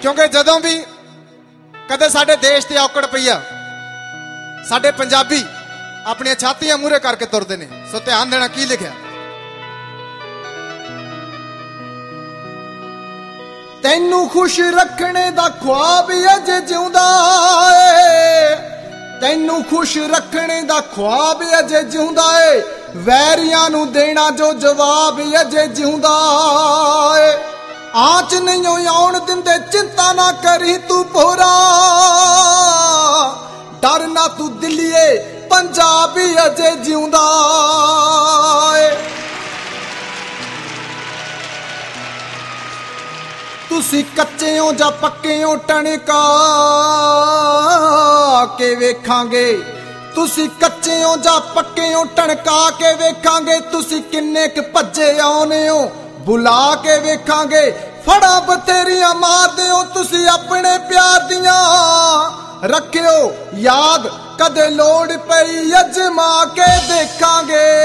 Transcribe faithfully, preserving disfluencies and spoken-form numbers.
क्योंकि जदों भी कदे साडे देश ते औकड़ पई आ, साडे पंजाबी अपनी छातियां मूहरे करके तुरदे ने। सो ध्यान देना की लिखिया, तैनू खुश रखने दा ख्वाब अजे जिउंदा ए, तैनू खुश रखने दा ख्वाब अजे जिउंदा ए, वैरियां नू देना जो जवाब अजे जिउंदा ए। आंच नहीं आउण दिंदे चिंता ना करी तू भोरा, डर ना तू दिलिए पंजाबी अजे जिउंदा ए। तुसी कच्चे हो जा पक्के हो टणका के वेखांगे, तुसी कच्चे हो जा पक्के हो टणका के वेखांगे, तुसी किन्ने क भज्जे आउने हो बुला के वेखांगे, फड़ा बतेरियां मारदे हो तुसी अपने प्यार दियां, रखियो याद कदे लोड़ पई अजमा के देखांगे।